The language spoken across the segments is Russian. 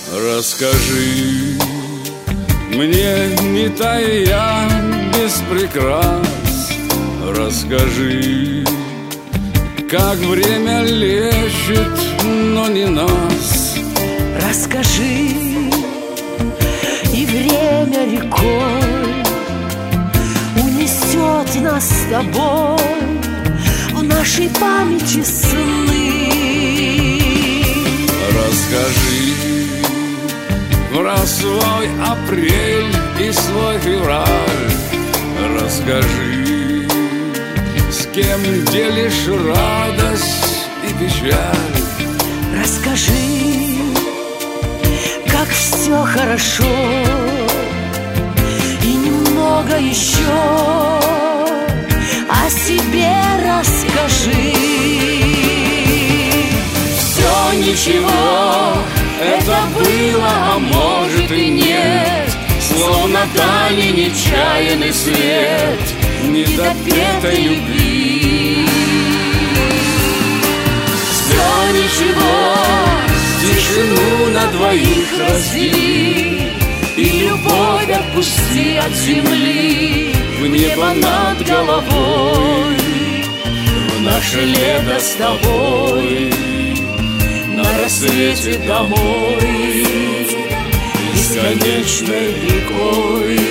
Расскажи мне, не тая без прикрас, расскажи, как время лечит, но не нас. Расскажи, и время рекой унесет нас с тобой в нашей памяти сны. Расскажи про свой апрель и свой февраль. Расскажи, с кем делишь радость и печаль. Расскажи, как все хорошо, и немного еще о себе расскажи. Все ничего, это было, а может и нет, словно дали нечаянный свет недопетой любви. Все ничего, тишину на двоих раздели, и любовь отпусти от земли в небо над головой. В наше лето с тобой на рассвете домой, бесконечной рекой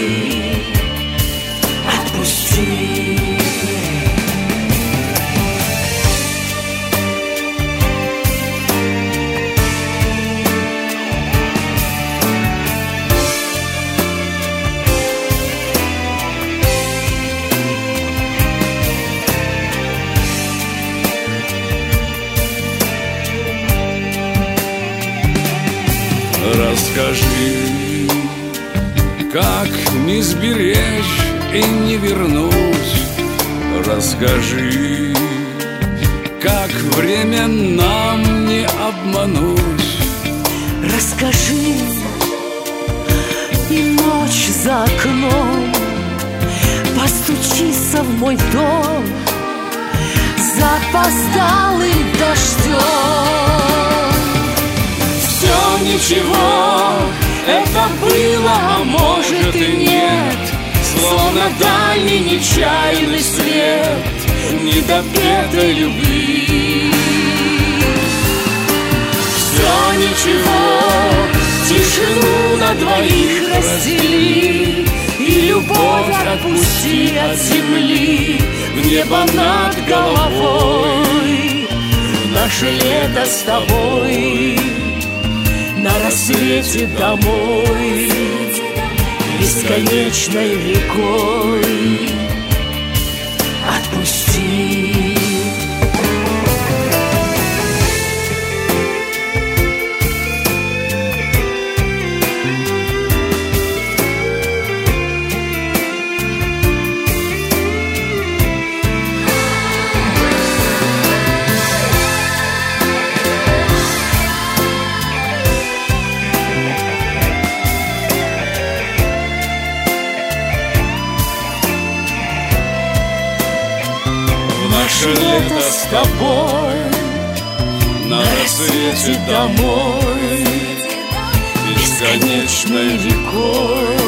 отпусти. Расскажи, как не сберечь и не вернуть. Расскажи, как время нам не обмануть. Расскажи, и ночь за окном постучится в мой дом запоздалым дождем. Все ничего, это было, а может и нет, словно дальний нечаянный свет недопетой любви. Все ничего, тишину на двоих раздели, и любовь отпусти от земли в небо над головой. В наше лето с тобой на рассвете домой, бесконечной рекой отпусти. Наше лето с тобой на рассвете домой, бесконечной рекой